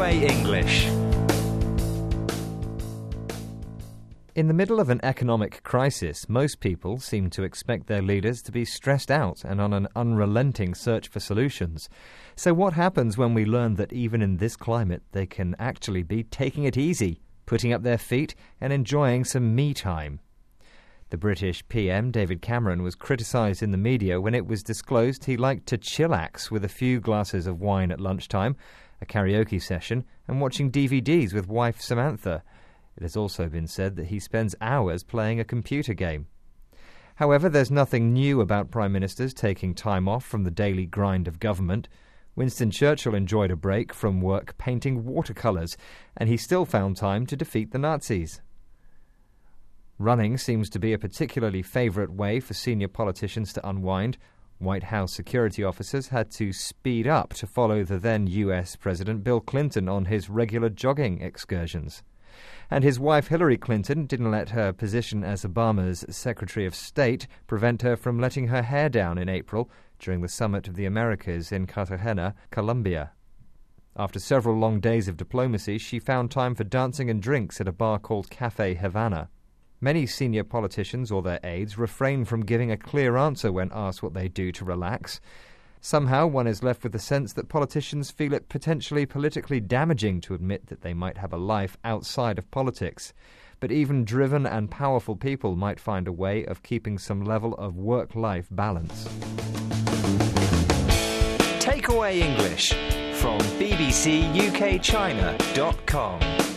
Takeaway English. In the middle of an economic crisis, most people seem to expect their leaders to be stressed out and on an unrelenting search for solutions. So what happens when we learn that even in this climate they can actually be taking it easy, putting up their feet and enjoying some me time? The British PM, David Cameron, was criticised in the media when it was disclosed he liked to chillax with a few glasses of wine at lunchtime, a karaoke session and watching DVDs with wife Samantha. It has also been said that he spends hours playing a computer game. However, there's nothing new about Prime Ministers taking time off from the daily grind of government. Winston Churchill enjoyed a break from work painting watercolours, and he still found time to defeat the Nazis. Running seems to be a particularly favourite way for senior politicians to unwind. White House security officers had to speed up to follow the then US President Bill Clinton on his regular jogging excursions. And his wife Hillary Clinton didn't let her position as Obama's Secretary of State prevent her from letting her hair down in April during the Summit of the Americas in Cartagena, Colombia. After several long days of diplomacy, she found time for dancing and drinks at a bar called Café Havana. Many senior politicians or their aides refrain from giving a clear answer when asked what they do to relax. Somehow one is left with the sense that politicians feel it potentially politically damaging to admit that they might have a life outside of politics. But even driven and powerful people might find a way of keeping some level of work-life balance. Takeaway English from bbcukchina.com.